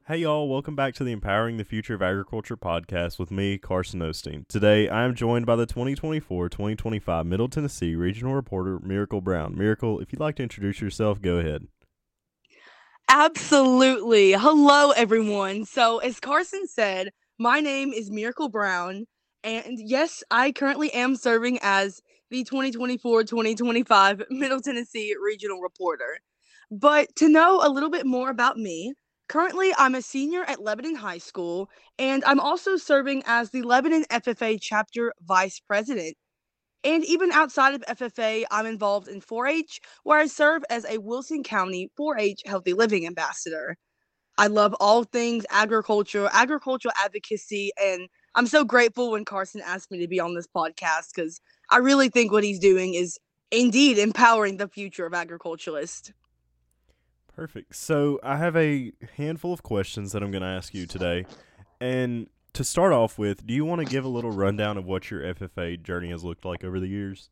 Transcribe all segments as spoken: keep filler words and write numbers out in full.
Hey y'all, welcome back to the Empowering the Future of Agriculture podcast with me, Carson Osteen. Today, I am joined by the twenty twenty-four twenty twenty-five Middle Tennessee Regional Reporter, Miracle Brown. Miracle, if you'd like to introduce yourself, go ahead. Absolutely. Hello, everyone. So, as Carson said, my name is Miracle Brown, and yes, I currently am serving as the twenty twenty-four twenty twenty-five Middle Tennessee Regional Reporter. But to know a little bit more about me, currently I'm a senior at Lebanon High School, and I'm also serving as the Lebanon F F A Chapter Vice President. And even outside of F F A, I'm involved in four H, where I serve as a Wilson County four H Healthy Living Ambassador. I love all things agriculture, agricultural advocacy, and I'm so grateful when Carson asked me to be on this podcast because I really think what he's doing is indeed empowering the future of agriculturalists. Perfect. So, I have a handful of questions that I'm going to ask you today. And to start off with, do you want to give a little rundown of what your F F A journey has looked like over the years?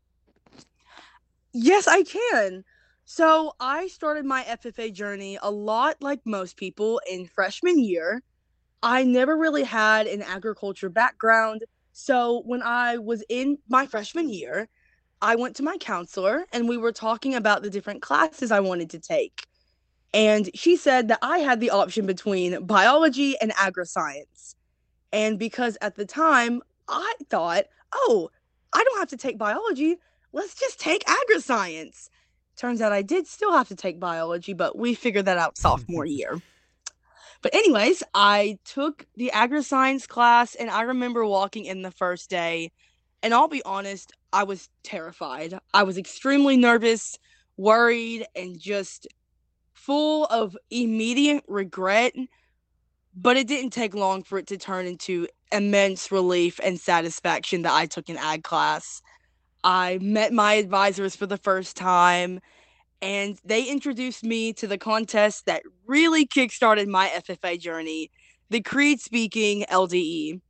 Yes, I can. So I started my F F A journey a lot like most people in freshman year. I never really had an agriculture background. So when I was in my freshman year, I went to my counselor and we were talking about the different classes I wanted to take. And she said that I had the option between biology and agri-science. And because at the time I thought, oh, I don't have to take biology. Let's just take agri-science. Turns out I did still have to take biology, but we figured that out sophomore year. But anyways, I took the agri-science class and I remember walking in the first day, and I'll be honest, I was terrified. I was extremely nervous, worried, and just full of immediate regret, but it didn't take long for it to turn into immense relief and satisfaction that I took an ag class. I met my advisors for the first time, and they introduced me to the contest that really kickstarted my F F A journey, the Creed Speaking L D E.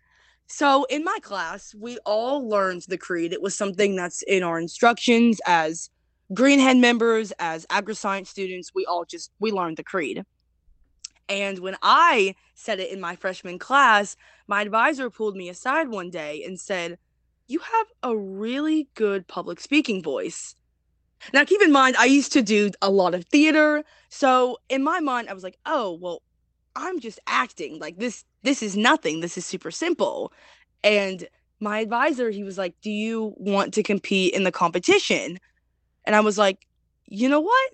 So, in my class, we all learned the Creed. It was something that's in our instructions as Greenhead members, as agri-science students. We all just we learned the Creed. And when I said it in my freshman class, my advisor pulled me aside one day and said, "You have a really good public speaking voice." Now, keep in mind, I used to do a lot of theater. So in my mind, I was like, oh, well, I'm just acting. Like this, this is nothing. This is super simple. And my advisor, he was like, do you want to compete in the competition? And I was like, you know what?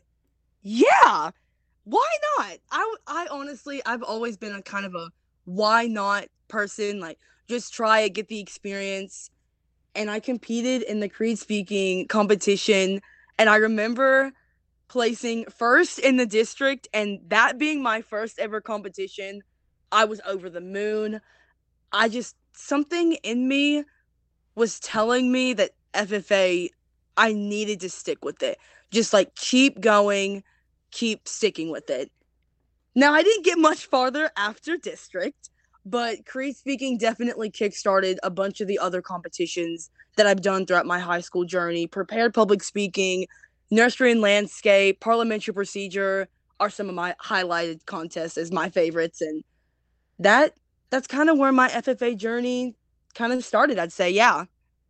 Yeah, why not? I, I honestly, I've always been a kind of a why not person. Like, just try it, get the experience. And I competed in the Creed speaking competition. And I remember placing first in the district, and that being my first ever competition, I was over the moon. I just, something in me was telling me that F F A, I needed to stick with it. Just like keep going, keep sticking with it. Now, I didn't get much farther after district, but Creed Speaking definitely kickstarted a bunch of the other competitions that I've done throughout my high school journey. Prepared public speaking, nursery and landscape, parliamentary procedure are some of my highlighted contests as my favorites, and that that's kind of where my F F A journey kind of started. I'd say, yeah.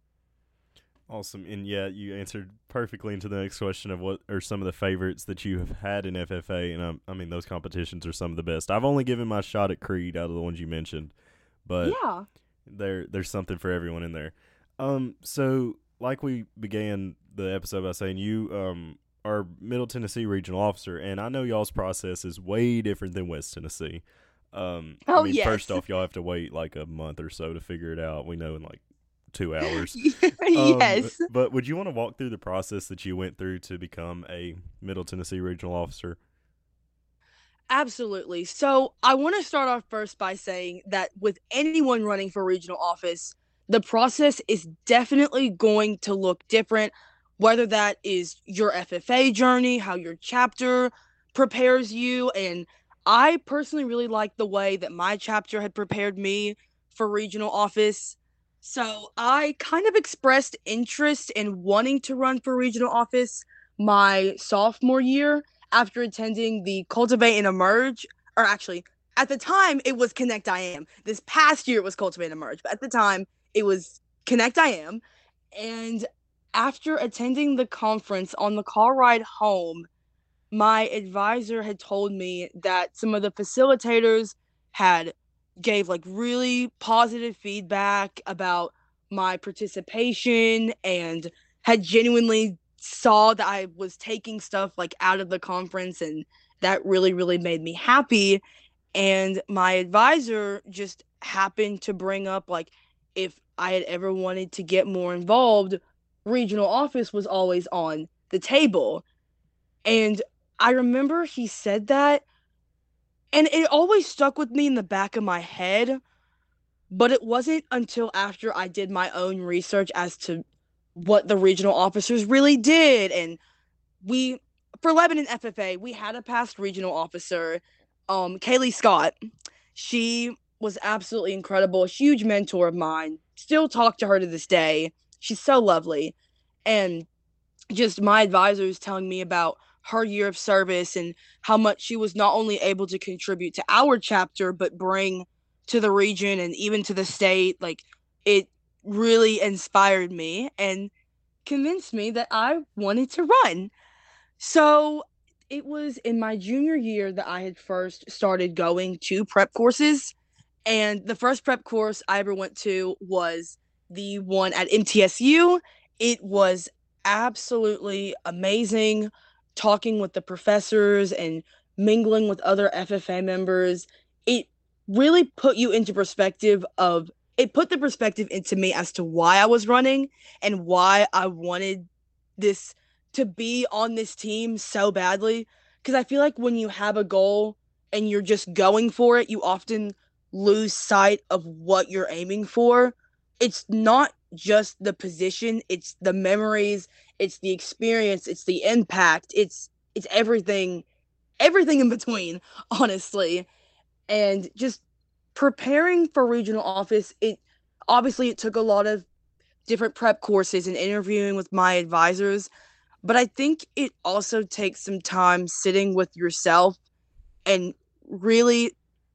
Awesome. And yeah, you answered perfectly into the next question of what are some of the favorites that you have had in F F A. And um, I mean, those competitions are some of the best. I've only given my shot at Creed out of the ones you mentioned, but Yeah. there there's something for everyone in there. Um, so like we began the episode by saying, you um are Middle Tennessee regional officer, and I know y'all's process is way different than West Tennessee. Um, I Oh mean, first yes. off, y'all have to wait like a month or so to figure it out. We know in like two hours. Um, Yes. but would you want to walk through the process that you went through to become a Middle Tennessee regional officer? Absolutely. So I want to start off first by saying that with anyone running for regional office, the process is definitely going to look different, whether that is your F F A journey, how your chapter prepares you. And I personally really like the way that my chapter had prepared me for regional office. So I kind of expressed interest in wanting to run for regional office my sophomore year after attending the Cultivate and Emerge or actually, at the time it was Connect I Am. This past year it was Cultivate and Merge, but at the time it was Connect I Am. And after attending the conference on the car ride home, my advisor had told me that some of the facilitators had gave like really positive feedback about my participation and had genuinely saw that I was taking stuff like out of the conference, and that really really made me happy. And my advisor just happened to bring up like if I had ever wanted to get more involved, regional office was always on the table. And I remember he said that, and it always stuck with me in the back of my head. But it wasn't until after I did my own research as to what the regional officers really did. And we, for Lebanon F F A, we had a past regional officer, um, Kaylee Scott. She was absolutely incredible, a huge mentor of mine. Still talk to her to this day. She's so lovely. And just my advisors telling me about her year of service and how much she was not only able to contribute to our chapter, but bring to the region and even to the state. Like, it really inspired me and convinced me that I wanted to run. So it was in my junior year that I had first started going to prep courses. And the first prep course I ever went to was the one at M T S U. It was absolutely amazing talking with the professors and mingling with other F F A members. It really put you into perspective of it put the perspective into me as to why I was running and why I wanted this to be on this team so badly. Because I feel like when you have a goal and you're just going for it, you often lose sight of what you're aiming for. It's not just the position, it's the memories, it's the experience, it's the impact, it's it's everything everything in between, honestly. And just preparing for regional office, it obviously it took a lot of different prep courses and interviewing with my advisors, but I think it also takes some time sitting with yourself and really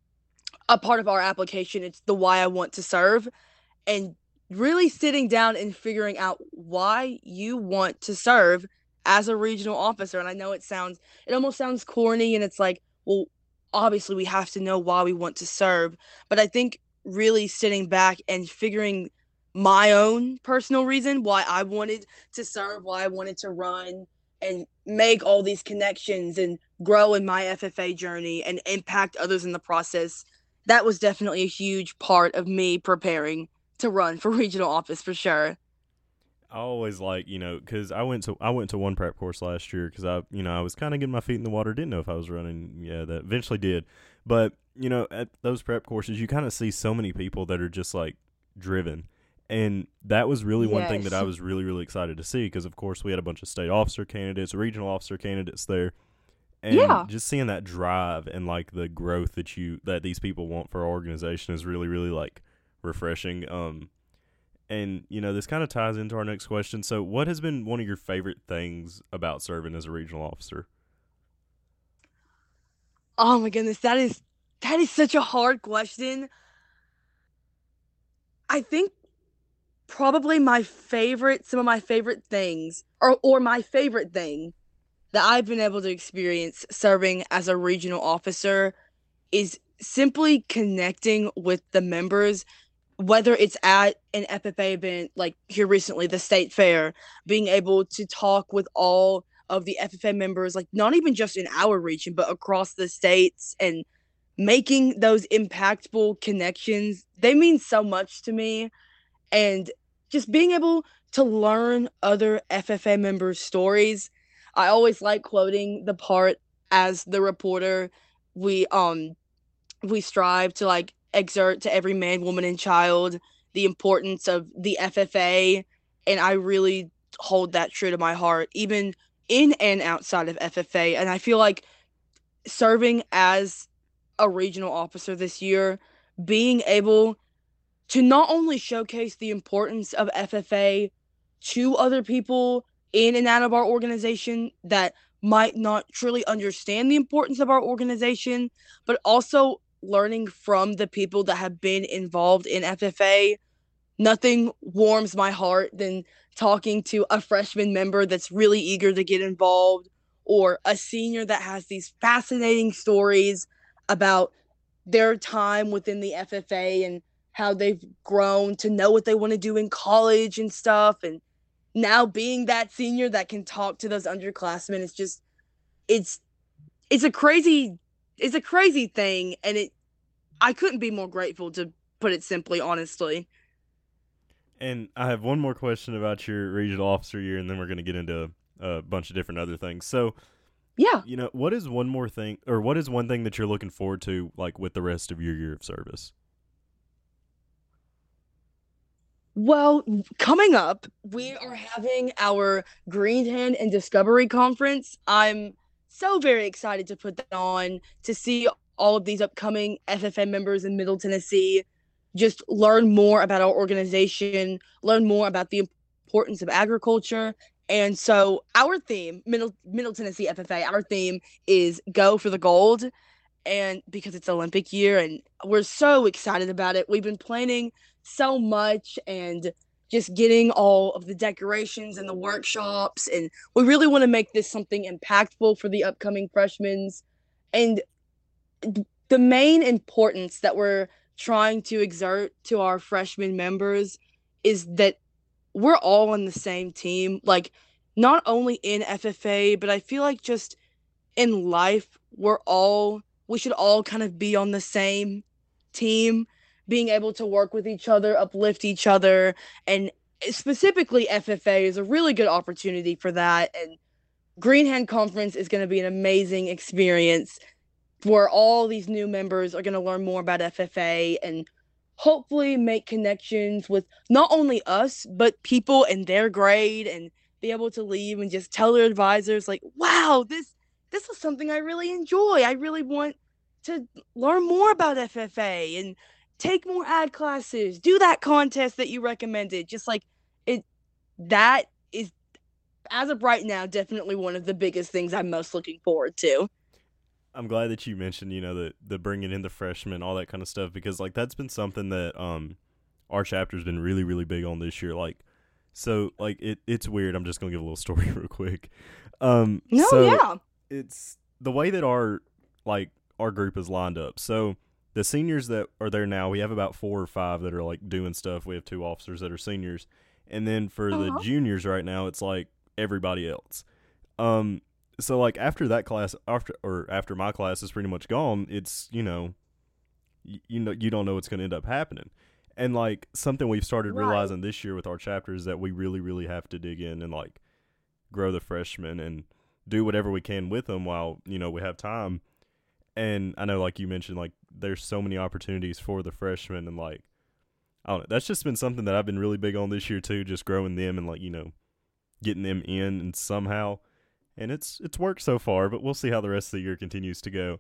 a part of our application. It's the why I want to serve, and really sitting down and figuring out why you want to serve as a regional officer. And I know it sounds, it almost sounds corny, and it's like, well, obviously we have to know why we want to serve. But I think really sitting back and figuring my own personal reason why I wanted to serve, why I wanted to run and make all these connections and grow in my F F A journey and impact others in the process. That was definitely a huge part of me preparing to run for regional office for sure. I always like, you know, because I went to I went to one prep course last year because I, you know, I was kind of getting my feet in the water, didn't know if I was running. Yeah, that eventually did, but you know, at those prep courses, you kind of see so many people that are just like driven, and that was really one thing that Yes. I was really really excited to see because of course we had a bunch of state officer candidates, regional officer candidates there, and Yeah. just seeing that drive and like the growth that you that these people want for our organization is really really like refreshing. Um, and, you know, this kind of ties into our next question. So, what has been one of your favorite things about serving as a regional officer? Oh my goodness, that is that is such a hard question. I think probably my favorite some of my favorite things or or my favorite thing that I've been able to experience serving as a regional officer is simply connecting with the members, whether it's at an F F A event like here recently, the state fair, being able to talk with all of the F F A members, like not even just in our region, but across the states, and making those impactful connections. They mean so much to me. And just being able to learn other F F A members' stories. I always like quoting the part as the reporter. We um we strive to like exert to every man, woman, and child the importance of the F F A, and I really hold that true to my heart, even in and outside of F F A. And I feel like serving as a regional officer this year, being able to not only showcase the importance of F F A to other people in and out of our organization that might not truly understand the importance of our organization, but also learning from the people that have been involved in F F A. Nothing warms my heart than talking to a freshman member that's really eager to get involved, or a senior that has these fascinating stories about their time within the F F A and how they've grown to know what they want to do in college and stuff. And now being that senior that can talk to those underclassmen, it's just it's it's a crazy it's a crazy thing, and it I couldn't be more grateful, to put it simply, honestly. And I have one more question about your regional officer year, and then we're going to get into a bunch of different other things. So, Yeah. you know, what is one more thing, or what is one thing that you're looking forward to, like, with the rest of your year of service? Well, coming up, we are having our Green Hand and Discovery Conference. I'm so very excited to put that on, to see all of these upcoming F F A members in Middle Tennessee, just learn more about our organization, learn more about the importance of agriculture. And so our theme, Middle Middle Tennessee F F A, our theme is Go for the Gold, and because it's Olympic year and we're so excited about it. We've been planning so much and just getting all of the decorations and the workshops, and we really want to make this something impactful for the upcoming freshmen. And the main importance that we're trying to exert to our freshman members is that we're all on the same team, like not only in F F A, but I feel like just in life, we're all we should all kind of be on the same team, being able to work with each other, uplift each other, and specifically F F A is a really good opportunity for that. And Green Hand Conference is going to be an amazing experience where all these new members are going to learn more about F F A and hopefully make connections with not only us, but people in their grade, and be able to leave and just tell their advisors, like, wow, this this is something I really enjoy. I really want to learn more about F F A and take more ad classes, do that contest that you recommended. Just like it, that is, as of right now, definitely one of the biggest things I'm most looking forward to. I'm glad that you mentioned, you know, the the bringing in the freshmen, all that kind of stuff, because like that's been something that um our chapter's been really really big on this year. Like, so like it it's weird. I'm just gonna give a little story real quick. Um, No, so yeah. it's the way that our like our group is lined up. So the seniors that are there now, we have about four or five that are like doing stuff. We have two officers that are seniors, and then for the Uh-huh. juniors right now, it's like everybody else. Um, so like after that class, after or after my class is pretty much gone, it's you know, you, you know you don't know what's going to end up happening. And like something we've started Right. realizing this year with our chapter is that we really really have to dig in and like grow the freshmen and do whatever we can with them while you know we have time. And I know, like you mentioned, like there's so many opportunities for the freshmen, and like I don't know, that's just been something that I've been really big on this year too, just growing them and like you know getting them in and somehow, and it's it's worked so far, but we'll see how the rest of the year continues to go.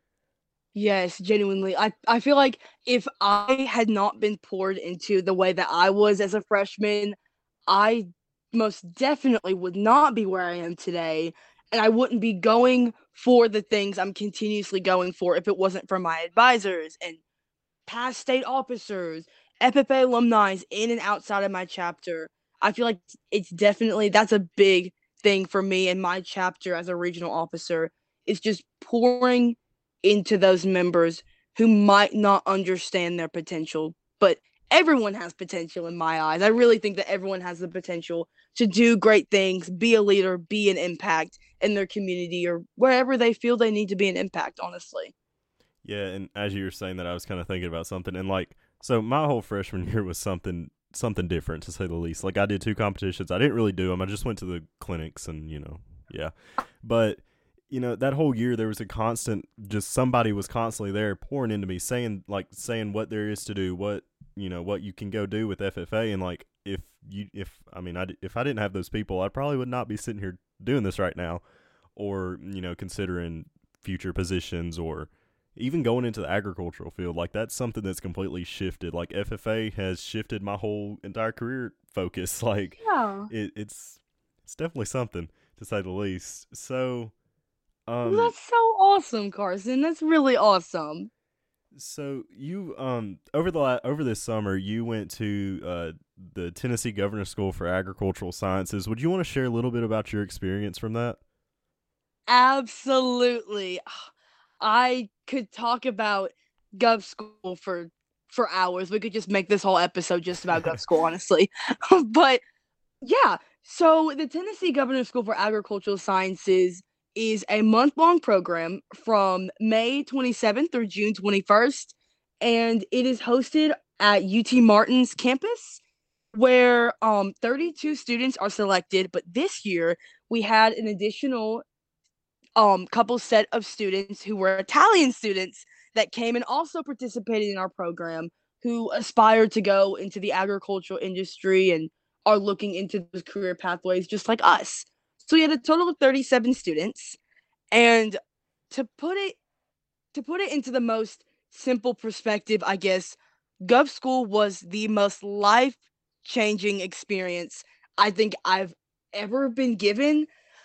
Yes, genuinely. I I feel like if I had not been poured into the way that I was as a freshman, I most definitely would not be where I am today. And I wouldn't be going for the things I'm continuously going for if it wasn't for my advisors and past state officers, F F A alumni in and outside of my chapter. I feel like it's definitely that's a big thing for me in my chapter as a regional officer. It's just pouring into those members who might not understand their potential, but everyone has potential in my eyes. I really think that everyone has the potential to do great things, be a leader, be an impact in their community or wherever they feel they need to be an impact, honestly. Yeah, and as you were saying that, I was kind of thinking about something, and like so my whole freshman year was something something different to say the least. Like I did two competitions, I didn't really do them. I just went to the clinics, and you know, yeah, but you know that whole year there was a constant just somebody was constantly there pouring into me saying like saying what there is to do, what you know what you can go do with F F A. And like if you if I mean I if I didn't have those people, I probably would not be sitting here doing this right now, or you know considering future positions, or even going into the agricultural field. Like that's something that's completely shifted. Like F F A has shifted my whole entire career focus. Like Yeah. it, it's it's definitely something. to say the least. So, um, That's so awesome, Carson. That's really awesome. so you um over the la- over this summer you went to uh the Tennessee Governor School for Agricultural Sciences. Would you want to share a little bit about your experience from that? Absolutely. I could talk about Gov School for for hours. We could just make this whole episode just about Gov School, honestly. But yeah, so the Tennessee Governor School for Agricultural Sciences is a month long program from May twenty-seventh through June twenty-first, and it is hosted at U T Martin's campus where um thirty-two students are selected. But this year we had an additional um couple set of students who were Italian students that came and also participated in our program, who aspired to go into the agricultural industry and are looking into those career pathways just like us. So we had a total of thirty-seven students, and to put it to put it into the most simple perspective, I guess, Gov School was the most life changing experience I think I've ever been given.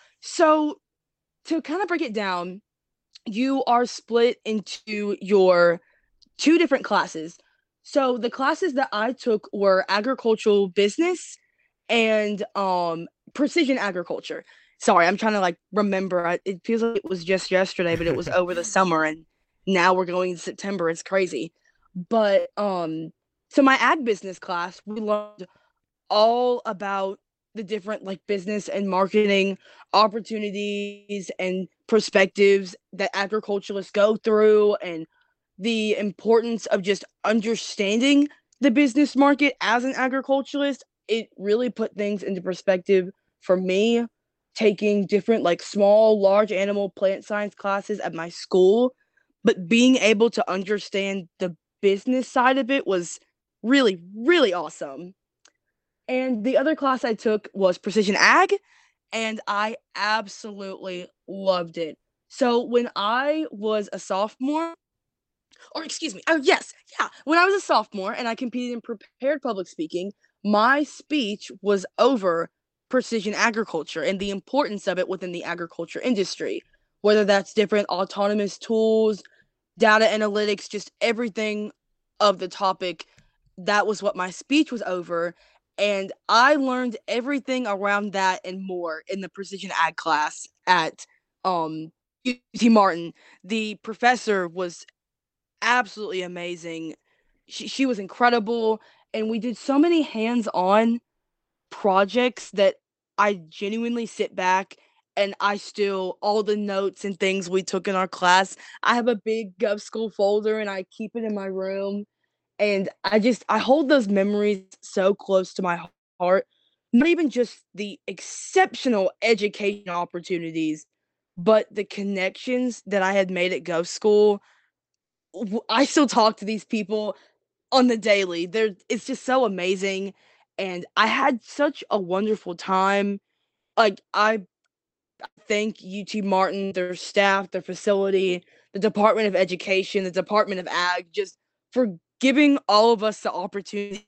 So to kind of break it down, you are split into your two different classes. So the classes that I took were agricultural business and um precision agriculture. Sorry, I'm trying to like remember. I, it feels like it was just yesterday, but it was over the summer and now we're going to September. It's crazy. But um so my ag business class, we learned all about the different like business and marketing opportunities and perspectives that agriculturalists go through, and the importance of just understanding the business market as an agriculturalist. It really put things into perspective for me, taking different like small large animal plant science classes at my school, but being able to understand the business side of it was really really awesome. And the other class I took was precision ag, and I absolutely loved it. So when I was a sophomore, or excuse me, oh yes, yeah, when I was a sophomore and I competed in prepared public speaking, my speech was over precision agriculture and the importance of it within the agriculture industry, whether that's different autonomous tools, data analytics, just everything of the topic. That was what my speech was over. And I learned everything around that and more in the precision ag class at um, U T Martin. The professor was absolutely amazing. She, she was incredible. And we did so many hands on projects that I genuinely sit back and I still, all the notes and things we took in our class, I have a big Gov School folder and I keep it in my room. And I just, I hold those memories so close to my heart. Not even just the exceptional education opportunities, but the connections that I had made at Gov School. I still talk to these people on the daily. They're, it's just so amazing. And I had such a wonderful time. Like, I thank U T Martin, their staff, their facility, the Department of Education, the Department of Ag, just for giving all of us the opportunity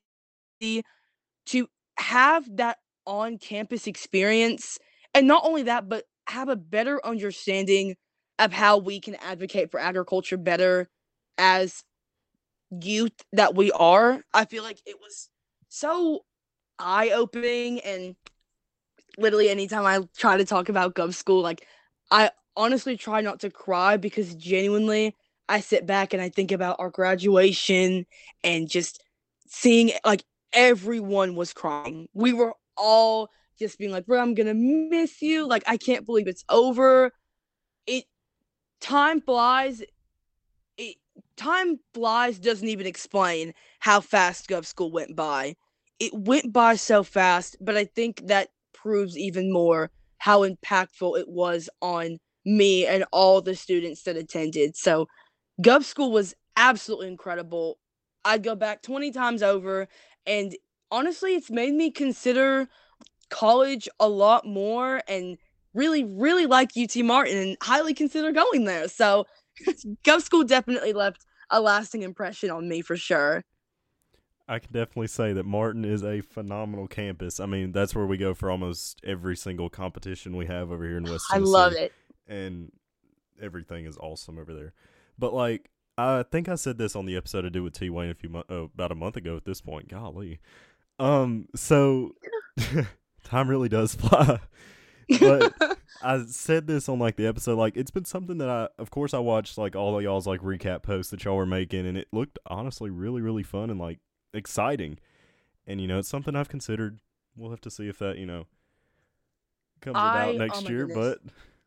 to have that on campus experience. And not only that, but have a better understanding of how we can advocate for agriculture better as youth that we are. I feel like it was so eye opening, and literally anytime I try to talk about Gov School, like I honestly try not to cry because genuinely I sit back and I think about our graduation and just seeing like everyone was crying. We were all just being like, bro, I'm gonna miss you. Like I can't believe it's over. It time flies. It time flies doesn't even explain how fast Gov School went by. It went by so fast, but I think that proves even more how impactful it was on me and all the students that attended. So Gov School was absolutely incredible. I'd go back twenty times over, and honestly, it's made me consider college a lot more and really, really like U T Martin and highly consider going there. So Gov School definitely left a lasting impression on me for sure. I can definitely say that Martin is a phenomenal campus. I mean, that's where we go for almost every single competition we have over here in West I love Tennessee, it. and everything is awesome over there. But like, I think I said this on the episode I did with T Wayne a few mo- oh, about a month ago. At this point, golly, um, so time really does fly. But I said this on like the episode, like it's been something that I, of course, I watched like all of y'all's like recap posts that y'all were making, and it looked honestly really, really fun and like exciting. And you know, it's something I've considered. We'll have to see if that you know comes about I oh next my year. goodness. But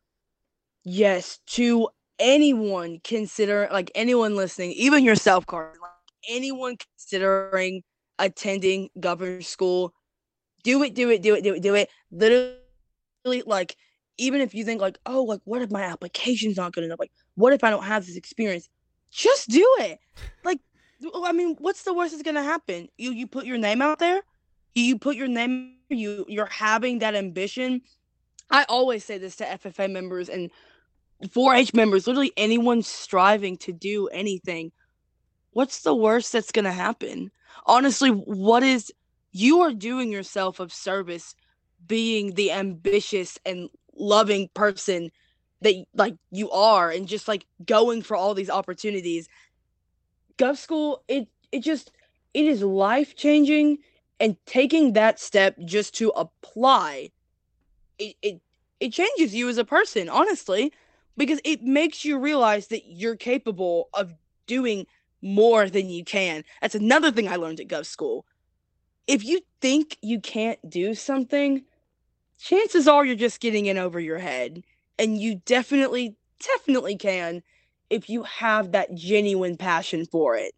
Yes, to anyone consider like anyone listening, even yourself, Carson, like anyone considering attending governor's school, do it, do it, do it, do it, do it. Literally, like, even if you think like, oh, like what if my application's not good enough? Like, what if I don't have this experience? Just do it. Like, I mean, what's the worst that's gonna happen? You you put your name out there, you put your name, you you're having that ambition. I always say this to F F A members and four H members, literally anyone striving to do anything. What's the worst that's gonna happen? Honestly, what is you are doing yourself of service being the ambitious and loving person that like you are and just like going for all these opportunities. Gov school, it it just it is life changing, and taking that step just to apply, it, it it changes you as a person, honestly, because it makes you realize that you're capable of doing more than you can. That's another thing I learned at Gov school. If you think you can't do something, chances are you're just getting in over your head. And you definitely, definitely can if you have that genuine passion for it.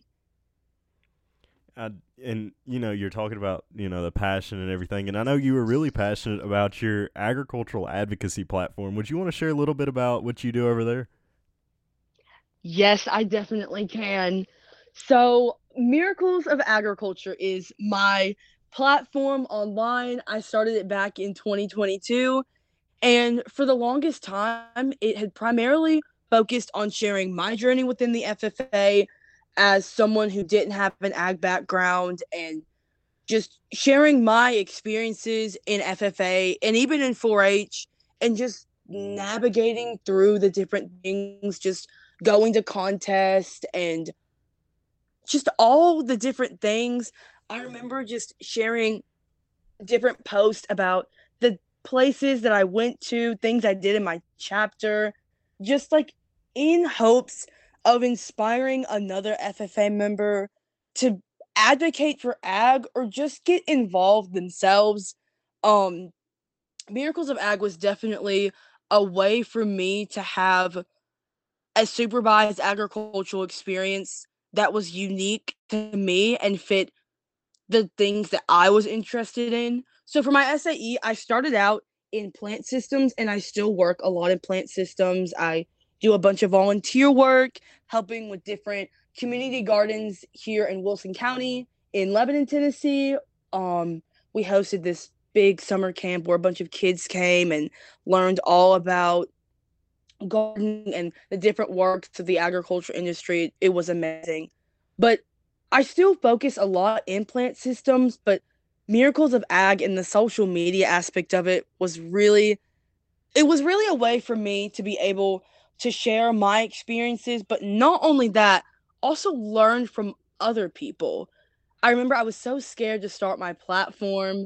I, and you know, you're talking about you know the passion and everything, and I know you were really passionate about your agricultural advocacy platform. Would you want to share a little bit about what you do over there? Yes, I definitely can. So, Miracles of Agriculture is my platform online. I started it back in twenty twenty-two. And for the longest time, it had primarily focused on sharing my journey within the F F A as someone who didn't have an ag background, and just sharing my experiences in F F A and even in four H, and just navigating through the different things, just going to contests and just all the different things. I remember just sharing different posts about the places that I went to, things I did in my chapter, just like in hopes of inspiring another F F A member to advocate for ag or just get involved themselves. Um, Miracles of Ag was definitely a way for me to have a supervised agricultural experience that was unique to me and fit the things that I was interested in. So for my S A E, I started out in plant systems and I still work a lot in plant systems. I do a bunch of volunteer work, helping with different community gardens here in Wilson County, in Lebanon, Tennessee. Um, we hosted this big summer camp where a bunch of kids came and learned all about gardening and the different works of the agriculture industry. It was amazing. But I still focus a lot in plant systems, but Miracles of Ag and the social media aspect of it was really it was really a way for me to be able to share my experiences, but not only that, also learn from other people. I remember I was so scared to start my platform,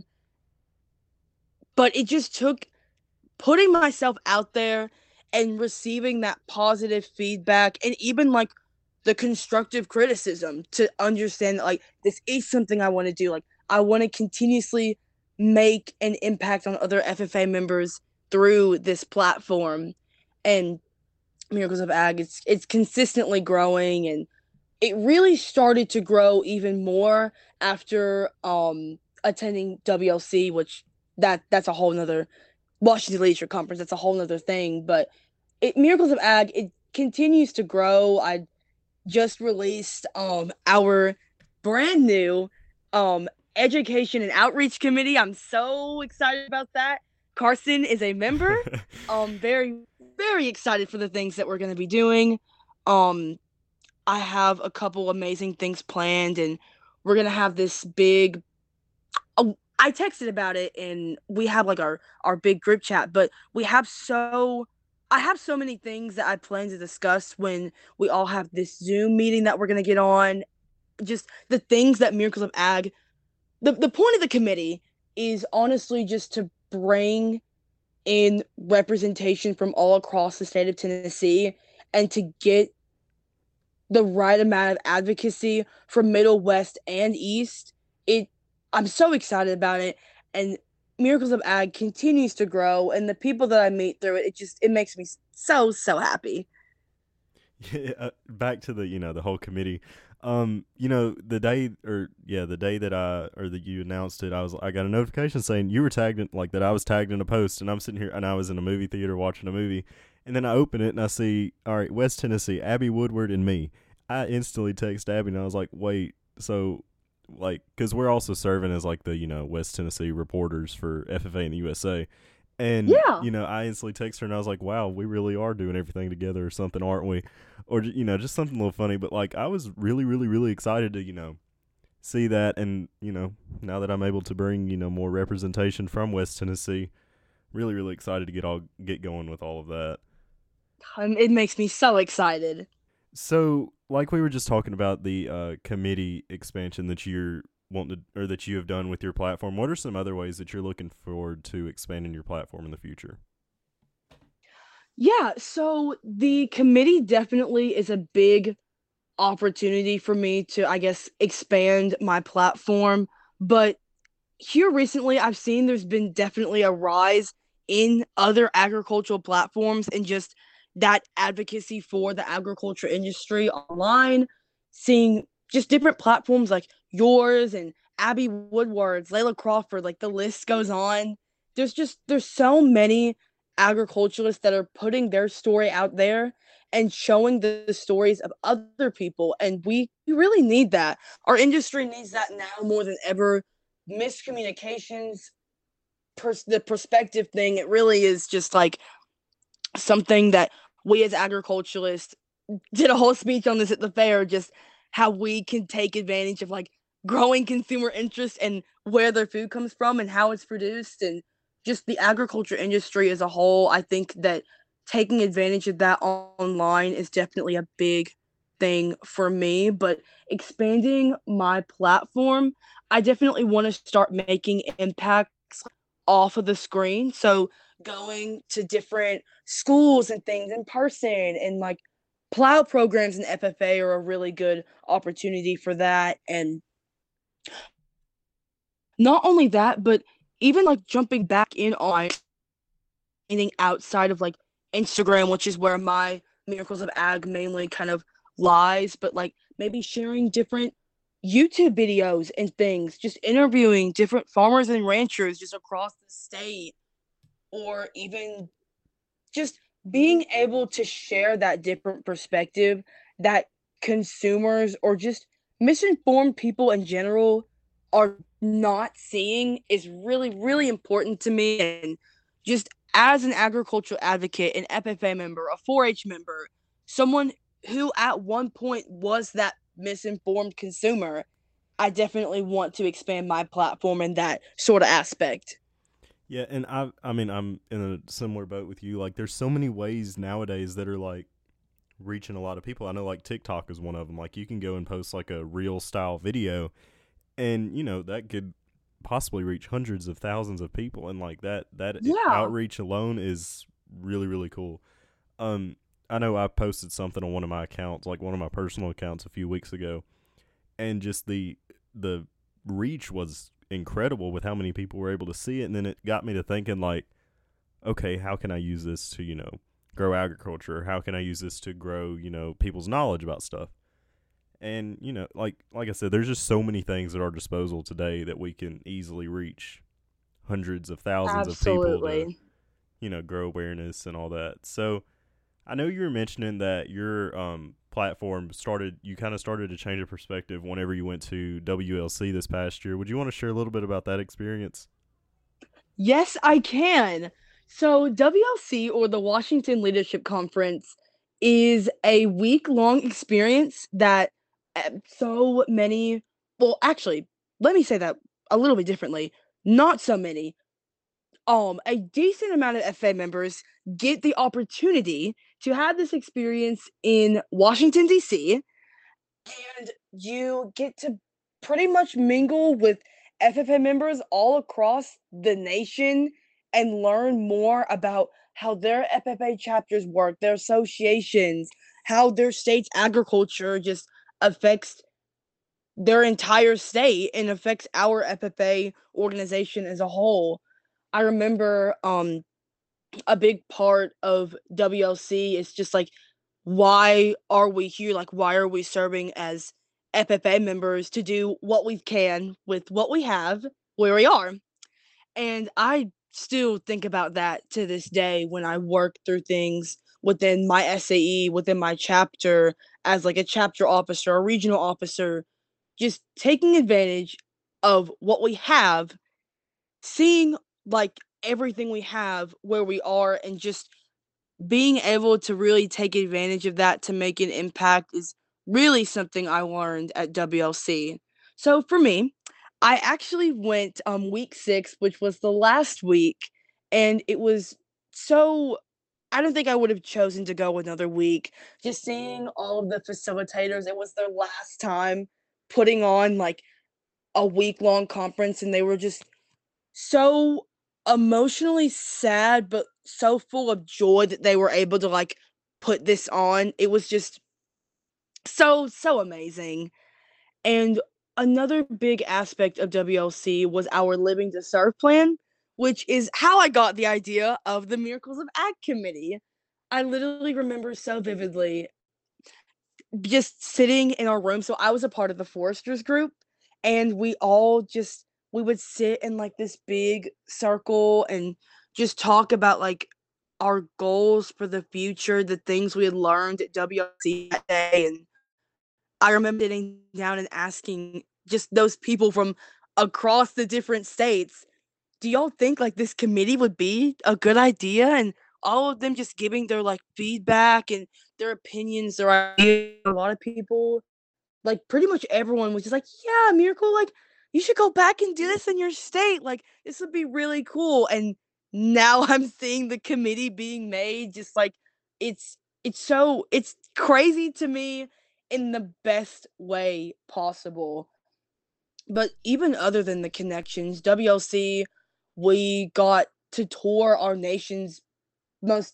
but it just took putting myself out there and receiving that positive feedback and even like the constructive criticism to understand that like this is something I want to do. Like I want to continuously make an impact on other F F A members through this platform. And Miracles of Ag, it's it's consistently growing, and it really started to grow even more after um attending W L C, which that that's a whole nother Washington Leadership Conference. That's a whole nother thing. But it, Miracles of Ag, it continues to grow. I just released um our brand new um education and outreach committee. I'm so excited about that. Carson is a member. Um very very excited for the things that we're going to be doing. Um I have a couple amazing things planned, and we're gonna have this big oh, I texted about it and we have like our our big group chat, but we have so I have so many things that I plan to discuss when we all have this Zoom meeting that we're gonna get on. Just the things that Miracles of Ag the, the point of the committee is honestly just to bring in representation from all across the state of Tennessee and to get the right amount of advocacy from Middle, West, and East. It I'm so excited about it, and Miracles of Ag continues to grow, and the people that I meet through it, it just it makes me so so happy. Yeah, uh, back to the you know the whole committee. Um, you know the day or yeah the day that I or that you announced it, I was I got a notification saying you were tagged in like that. I was tagged in a post, and I'm sitting here and I was in a movie theater watching a movie, and then I open it and I see all right West Tennessee, Abby Woodward and me. I instantly text Abby and I was like, wait, so like because we're also serving as like the you know West Tennessee reporters for F F A and the U S A. And Yeah. you know, I instantly text her and I was like, "Wow, we really are doing everything together, or something, aren't we?" Or you know, just something a little funny. But like, I was really, really, really excited to you know see that, and you know, now that I'm able to bring you know more representation from West Tennessee, really, really excited to get all get going with all of that. Um, it makes me so excited. So, like we were just talking about the uh, committee expansion that you're wanting to, or that you have done with your platform. What are some other ways that you're looking forward to expanding your platform in the future? Yeah, so the committee definitely is a big opportunity for me to, I guess, expand my platform. But here recently, I've seen there's been definitely a rise in other agricultural platforms and just that advocacy for the agriculture industry online, seeing just different platforms like yours and Abby Woodward's, Layla Crawford, like the list goes on. There's just there's so many agriculturalists that are putting their story out there and showing the, the stories of other people, and we, we really need that. Our industry needs that now more than ever. Miscommunications, pers- the perspective thing, it really is just like something that we as agriculturalists did a whole speech on this at the fair, just how we can take advantage of like growing consumer interest and where their food comes from and how it's produced and just the agriculture industry as a whole. I think that taking advantage of that online is definitely a big thing for me, but expanding my platform, I definitely want to start making impacts off of the screen. So going to different schools and things in person and like plow programs in F F A are a really good opportunity for that. And not only that, but even like jumping back in on anything outside of like Instagram, which is where my Miracles of Ag mainly kind of lies, but like maybe sharing different YouTube videos and things, just interviewing different farmers and ranchers just across the state, or even just being able to share that different perspective that consumers or just misinformed people in general are not seeing is really, really important to me. And just as an agricultural advocate, an F F A member, a four H member, someone who at one point was that misinformed consumer, I definitely want to expand my platform in that sort of aspect. Yeah, and I I mean I'm in a similar boat with you. Like there's so many ways nowadays that are like reaching a lot of people. I know like TikTok is one of them. Like you can go and post like a real style video and you know that could possibly reach hundreds of thousands of people and like that that Yeah. outreach alone is really really cool. Um I know I posted something on one of my accounts, like one of my personal accounts a few weeks ago, and just the the reach was incredible with how many people were able to see it, and then it got me to thinking like, okay, how can I use this to you know grow agriculture? How can I use this to grow you know people's knowledge about stuff? And you know like like I said, there's just so many things at our disposal today that we can easily reach hundreds of thousands of people to Absolutely. you know grow awareness and all that. So I know you were mentioning that your um, platform started, you kind of started to change your perspective whenever you went to W L C this past year. Would you want to share a little bit about that experience? Yes, I can. So, W L C, or the Washington Leadership Conference, is a week long experience that uh, so many well, actually, let me say that a little bit differently. Not so many. Um, a decent amount of F A members get the opportunity to have this experience in Washington, D C, and you get to pretty much mingle with F F A members all across the nation and learn more about how their F F A chapters work, their associations, how their state's agriculture just affects their entire state and affects our F F A organization as a whole. I remember um a big part of W L C is just like, why are we here? Like, why are we serving as F F A members to do what we can with what we have where we are? And I still think about that to this day when I work through things within my S A E, within my chapter, as like a chapter officer, a regional officer, just taking advantage of what we have, seeing like everything we have where we are, and just being able to really take advantage of that to make an impact is really something I learned at W L C. So for me, I actually went um week six, which was the last week, and it was so I don't think I would have chosen to go another week. Just seeing all of the facilitators, it was their last time putting on like a week long conference, and they were just so emotionally sad, but so full of joy that they were able to, like, put this on. It was just so, so amazing. And another big aspect of W L C was our Living to Serve plan, which is how I got the idea of the Miracles of Ag Committee. I literally remember so vividly just sitting in our room. So I was a part of the foresters group, and we all just we would sit in like this big circle and just talk about like our goals for the future, the things we had learned at W L C that day. And I remember sitting down and asking just those people from across the different states, do y'all think like this committee would be a good idea? And all of them just giving their like feedback and their opinions, their ideas. A lot of people, like pretty much everyone was just like, yeah, Miracle, like you should go back and do this in your state. Like this would be really cool. And now I'm seeing the committee being made, just like it's it's so it's crazy to me in the best way possible. But even other than the connections, W L C, we got to tour our nation's most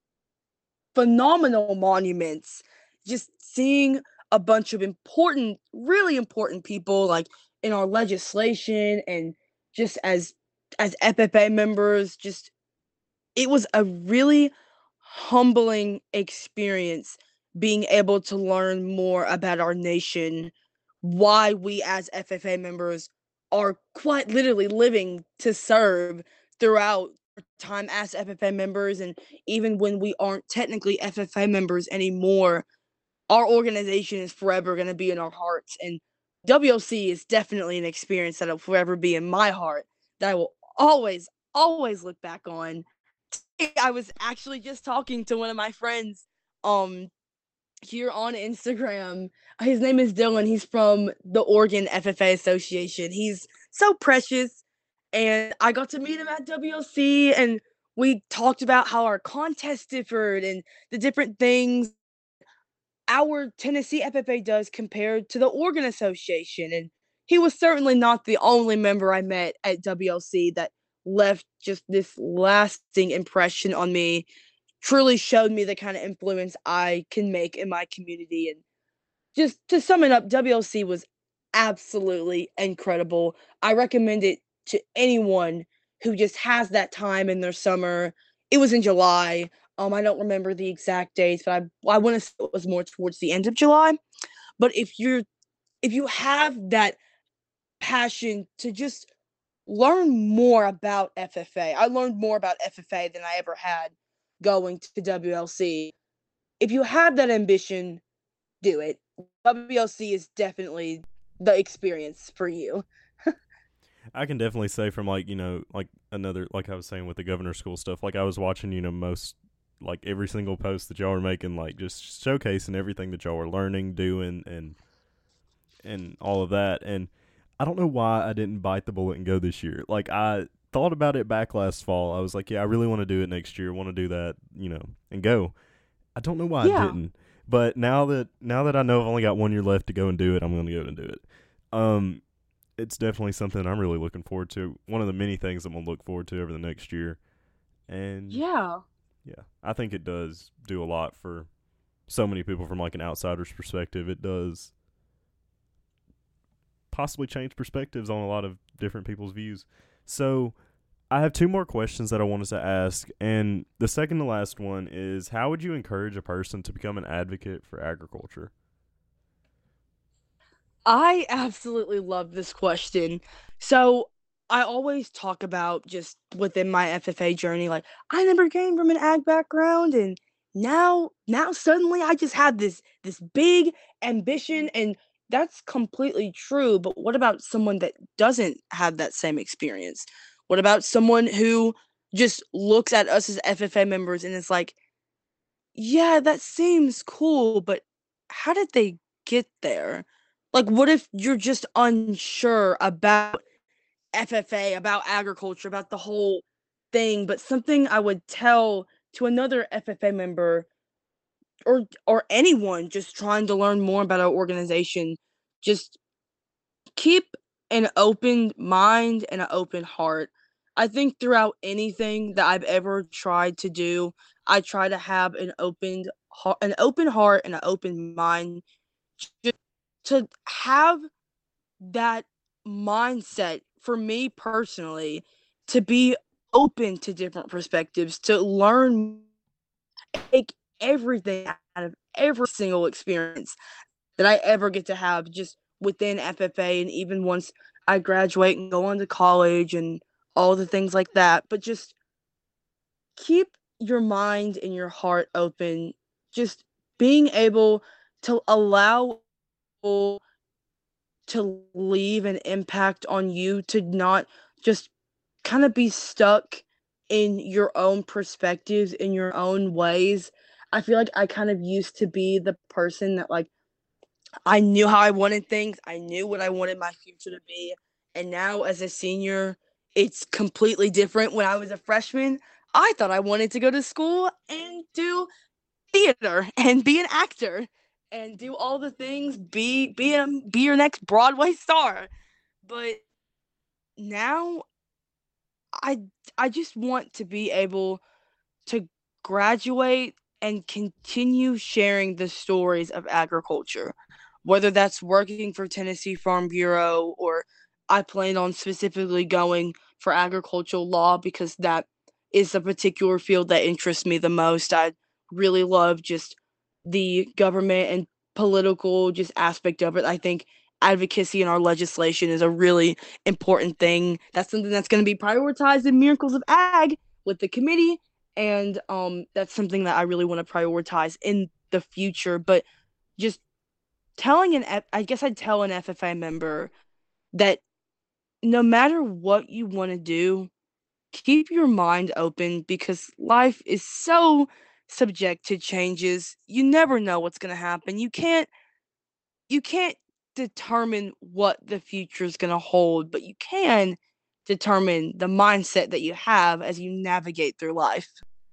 phenomenal monuments, just seeing a bunch of important, really important people like in our legislation and just as as F F A members, just it was a really humbling experience being able to learn more about our nation, why we as F F A members are quite literally living to serve throughout our time as F F A members. And even when we aren't technically F F A members anymore, our organization is forever going to be in our hearts. And W L C is definitely an experience that'll forever be in my heart that I will always, always look back on. I was actually just talking to one of my friends um here on Instagram. His name is Dylan. He's from the Oregon F F A Association. He's so precious, and I got to meet him at W L C, and we talked about how our contest differed and the different things our Tennessee F F A does compared to the Oregon Association. And he was certainly not the only member I met at W L C that left just this lasting impression on me, truly showed me the kind of influence I can make in my community. And just to sum it up, W L C was absolutely incredible. I recommend it to anyone who just has that time in their summer. It was in July. Um, I don't remember the exact dates, but I I want to say it was more towards the end of July. But if you're if you have that passion to just learn more about F F A, I learned more about F F A than I ever had going to W L C. If you have that ambition, do it. W L C is definitely the experience for you. I can definitely say from like, you know, like another, like I was saying with the governor school stuff, like I was watching, you know, most, like every single post that y'all are making, like just showcasing everything that y'all are learning, doing, and and all of that. And I don't know why I didn't bite the bullet and go this year. Like, I thought about it back last fall. I was like, yeah, I really want to do it next year. I want to do that, you know, and go. I don't know why I Yeah. didn't. But now that now that I know I've only got one year left to go and do it, I'm going to go and do it. Um, it's definitely something I'm really looking forward to. One of the many things I'm going to look forward to over the next year. And Yeah. yeah, I think it does do a lot for so many people from like an outsider's perspective. It does possibly change perspectives on a lot of different people's views. So I have two more questions that I wanted to ask, and the second to last one is, how would you encourage a person to become an advocate for agriculture? I absolutely love this question. So I always talk about just within my F F A journey, like I never came from an ag background, and now now suddenly I just had this this big ambition, and that's completely true. But what about someone that doesn't have that same experience? What about someone who just looks at us as F F A members and is like, yeah, that seems cool, but how did they get there? Like, what if you're just unsure about F F A, about agriculture, about the whole thing? But something I would tell to another F F A member or or anyone just trying to learn more about our organization, just keep an open mind and an open heart. I think throughout anything that I've ever tried to do, I try to have an open heart, an open heart and an open mind, just to have that mindset for me personally, to be open to different perspectives, to learn, take everything out of every single experience that I ever get to have just within F F A, and even once I graduate and go on to college and all the things like that. But just keep your mind and your heart open. Just being able to allow people to leave an impact on you, to not just kind of be stuck in your own perspectives, in your own ways. I feel like I kind of used to be the person that, like, I knew how I wanted things. I knew what I wanted my future to be. And now as a senior, it's completely different. When I was a freshman, I thought I wanted to go to school and do theater and be an actor and do all the things, be be a, be your next Broadway star. But now I I just want to be able to graduate and continue sharing the stories of agriculture, whether that's working for Tennessee Farm Bureau, or I plan on specifically going for agricultural law because that is a particular field that interests me the most. I really love just the government and political just aspect of it. I think advocacy in our legislation is a really important thing. That's something that's going to be prioritized in Miracles of Ag with the committee, and um that's something that I really want to prioritize in the future. But just telling an F- I guess I'd tell an F F A member that no matter what you want to do, keep your mind open, because life is so subject to changes. You never know what's going to happen. You can't you can't determine what the future is going to hold, but you can determine the mindset that you have as you navigate through life.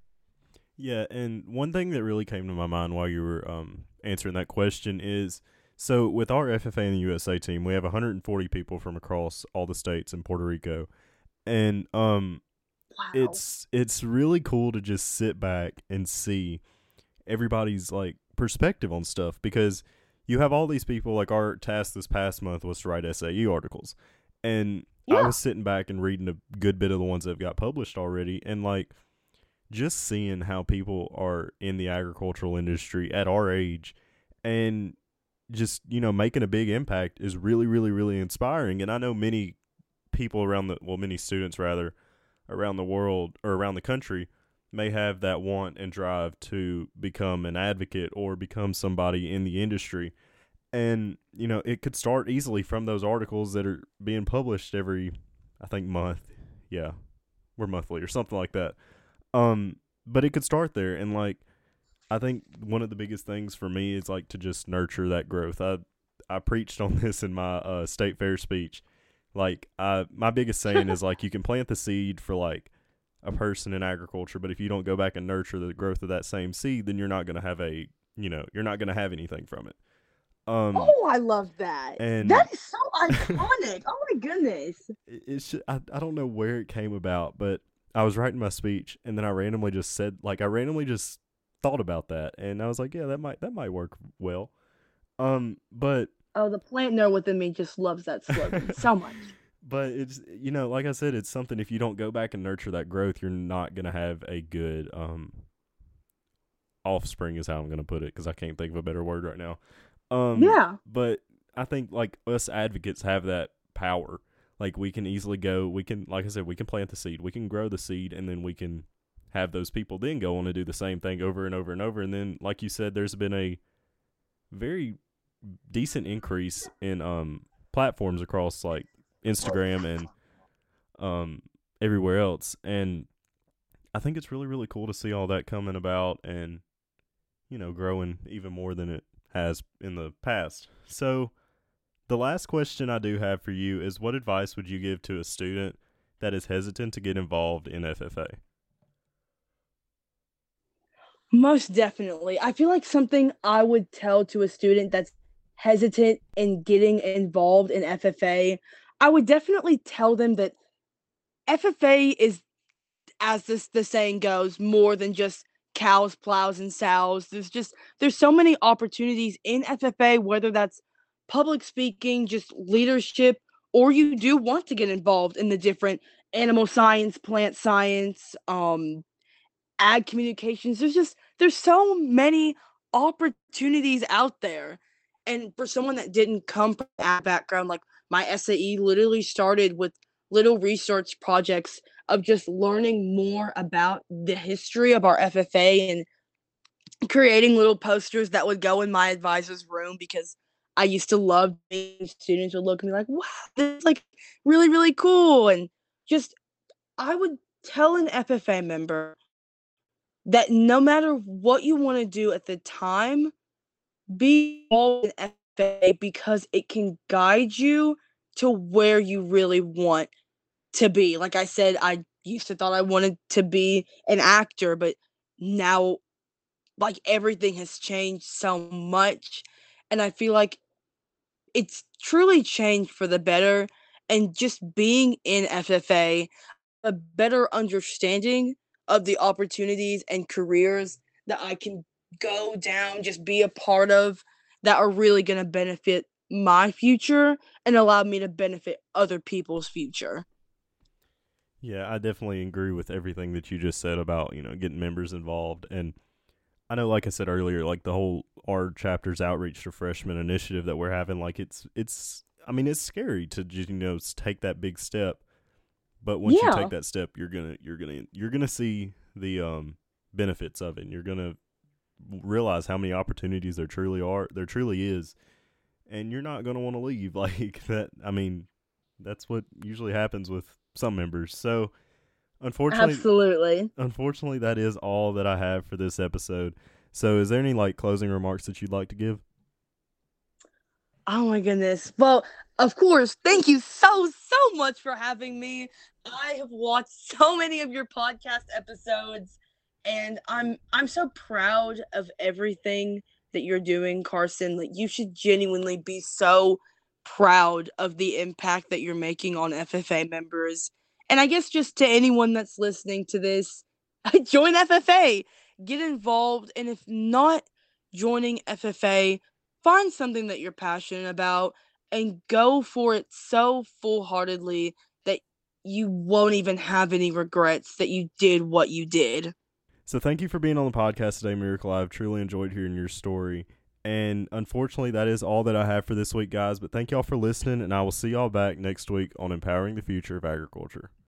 Yeah, and one thing that really came to my mind while you were um, answering that question is, so with our F F A and the U S A team, we have one hundred forty people from across all the states in Puerto Rico, and um, Wow. it's it's really cool to just sit back and see everybody's like perspective on stuff, because you have all these people. Like, our task this past month was to write S A E articles, and I Yeah. was sitting back and reading a good bit of the ones that have got published already, and like just seeing how people are in the agricultural industry at our age and just, you know, making a big impact is really, really, really inspiring. And I know many people around the, well, many students rather, around the world or around the country may have that want and drive to become an advocate or become somebody in the industry. And, you know, it could start easily from those articles that are being published every, I think, month. Yeah, we're monthly or something like that. Um, but it could start there, and like I think one of the biggest things for me is like to just nurture that growth. I I preached on this in my uh, state fair speech. Like, I, my biggest saying is, like, you can plant the seed for, like, a person in agriculture, but if you don't go back and nurture the growth of that same seed, then you're not going to have a, you know, you're not going to have anything from it. Um, oh, I love that. and that is so iconic. Oh my goodness. It, it's just, I, I don't know where it came about, but I was writing my speech and then I randomly just said, like, I randomly just thought about that, and I was like, yeah, that might that might work well. Um, but Oh, the plant nerd within me just loves that slogan so much. But it's, you know, like I said, it's something, if you don't go back and nurture that growth, you're not going to have a good um, offspring is how I'm going to put it, because I can't think of a better word right now. Um, yeah. But I think, like, us advocates have that power. Like, we can easily go, we can, like I said, we can plant the seed, we can grow the seed, and then we can have those people then go on to do the same thing over and over and over. And then, like you said, there's been a very decent increase in um, platforms across, like, Instagram and um, everywhere else. And I think it's really, really cool to see all that coming about and, you know, growing even more than it has in the past. So the last question I do have for you is, what advice would you give to a student that is hesitant to get involved in F F A? Most definitely. I feel like something I would tell to a student that's hesitant in getting involved in F F A, I would definitely tell them that F F A is, as this the saying goes, more than just cows, plows, and sows. There's just there's so many opportunities in F F A, whether that's public speaking, just leadership, or you do want to get involved in the different animal science, plant science, um, ag communications. There's just there's so many opportunities out there. And for someone that didn't come from that background, like my S A E literally started with little research projects of just learning more about the history of our F F A and creating little posters that would go in my advisor's room, because I used to love being students would look at me like, wow, this is like really, really cool. And just I would tell an F F A member that no matter what you want to do at the time, be involved in F F A, because it can guide you to where you really want to be. Like I said, I used to thought I wanted to be an actor, but now, like, everything has changed so much, and I feel like it's truly changed for the better. And just being in F F A, a better understanding of the opportunities and careers that I can go down, just be a part of, that are really going to benefit my future and allow me to benefit other people's future. Yeah, I definitely agree with everything that you just said about, you know, getting members involved. And I know, like I said earlier, like the whole our chapter's outreach to freshmen initiative that we're having, like it's, it's, I mean, it's scary to just, you know, take that big step. But once Yeah. you take that step, you're gonna you're gonna you're gonna see the um, benefits of it. And you're gonna realize how many opportunities there truly are. There truly is, and you're not gonna want to leave like that. I mean, that's what usually happens with some members. So, unfortunately, Absolutely. unfortunately, that is all that I have for this episode. So, is there any like closing remarks that you'd like to give? Oh my goodness. Well, of course, thank you so, so much for having me. I have watched so many of your podcast episodes, and I'm I'm so proud of everything that you're doing, Carson. Like, you should genuinely be so proud of the impact that you're making on F F A members. And I guess just to anyone that's listening to this, join F F A, get involved, and if not joining F F A, find something that you're passionate about and go for it so full-heartedly that you won't even have any regrets that you did what you did. So thank you for being on the podcast today, Miracle. I've truly enjoyed hearing your story. And unfortunately, that is all that I have for this week, guys. But thank y'all for listening, and I will see y'all back next week on Empowering the Future of Agriculture.